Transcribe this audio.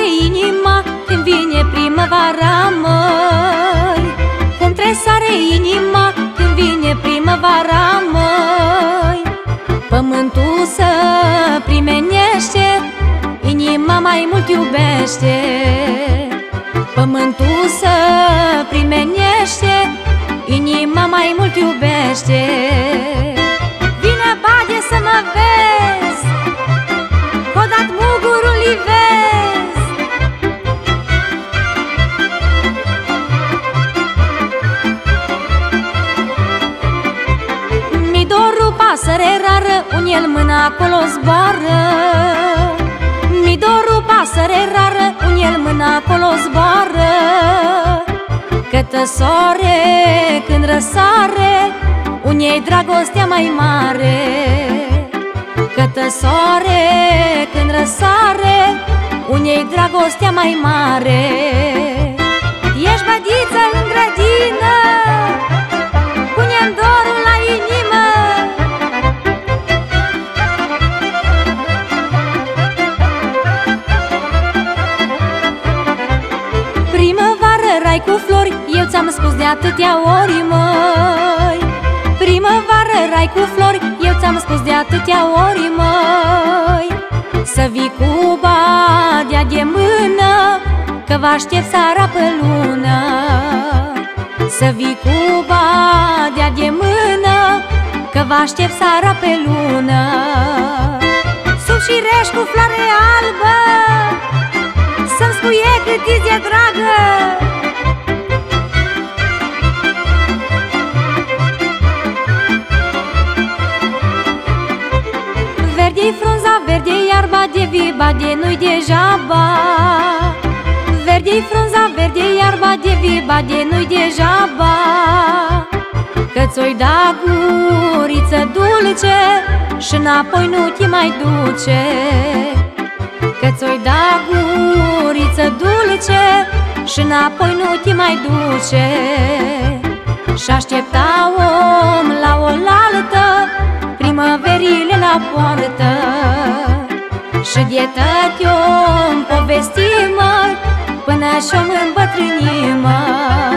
inima când vine primăvara, măi. Cum tresare inima când vine primăvara, măi. Pământul să primenește, inima mai mult iubește. Pământul să primenește, inima mai mult iubește. Vine, bage să mă vezi, că-o dat mugurul livez. Mi doru pasăre rară, un el mâna acolo zboară. Mi doru pasăre rară, un el mâna acolo zboară. Cătă soare când răsare, unei dragostea mai mare. Cătă soare când răsare, unei dragostea mai mare. Ești bădiță în grădină, pune-mi dorul la inimă. Primăvară, rai cu flori, eu ți-am spus de atâtea ori, măi. Primăvară, rai cu flori, eu ți-am spus de atâtea ori, măi. Să vii cu badea de mână, că vă aștept seara pe lună. Să vii cu badea de mână, că vă aștept seara pe lună. Sub șireș cu floare albă, să-mi spuie cât îți e dragă. Verde-i frunza, verde-i iarba, de viba, de nu-i degeaba. Verde-i frunza, verde-i iarba, de viba, de nu-i degeaba. Că ți-o-i da guriță dulce și înapoi nu te mai duce. Că ți-o-i da guriță dulce și înapoi nu te mai duce. Și aștepta om la oaltă, primăverile la poartă. Și de tăti om povestim, până și-o îmbătrânim.